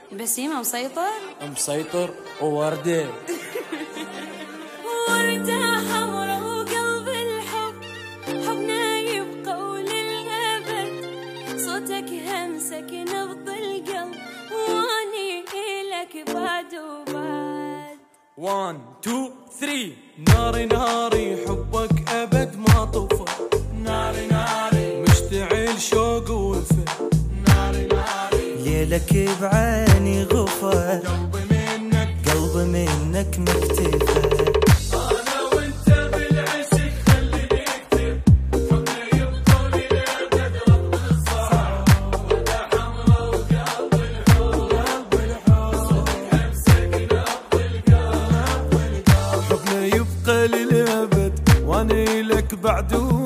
بسيمة مسيطر؟ مسيطر ووردة. وردة حمرا وقلب الحب، حبنا يبقى وللأبد، صوتك همسك نبض القلب، واني إلك بعد وبعد. 1 2 3. ناري ناري حبك أبد ما طفى، ناري ناري مشتعل شوق ووفا، ناري ناري ليلك بعيني غفى، قلبي منك مكتفى. أنا وأنت بالعشق خليني أكتب، حبنا يبقى للأبد رب الصعب، وردة حمرا وقلب الحب، صوتك همسك نبض القلب، حبنا يبقى للأبد وأنا لك بعد